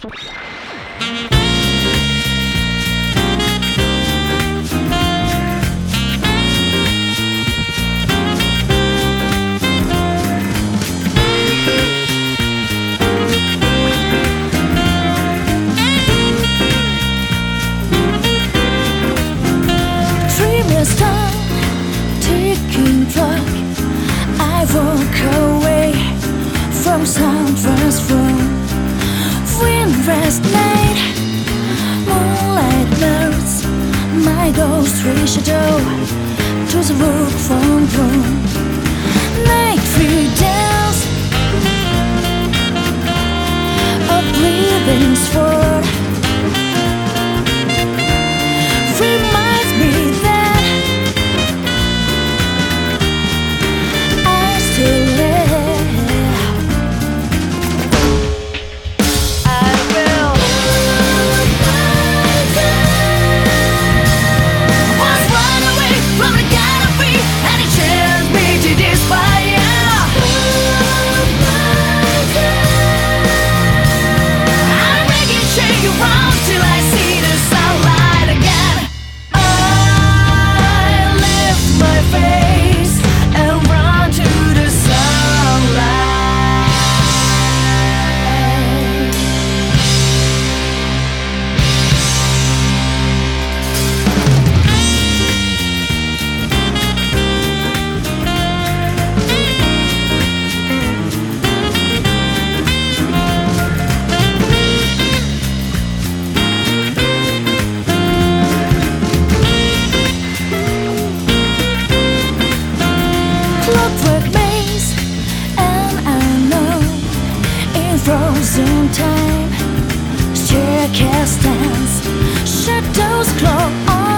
Ticking clock, I walk away from soundtrack's from windrest night. Moonlight melts my ghostly shadow to the work phone room. Night free dance, a breathing sword reminds me that I still live. I will once run away from the gallery, and it changed me to despair. I'm making sure you run till I see the sunlight again. I lift my face and run to the sunlight. Clockwork maze, and I know in frozen time, staircase stands, shadows claw on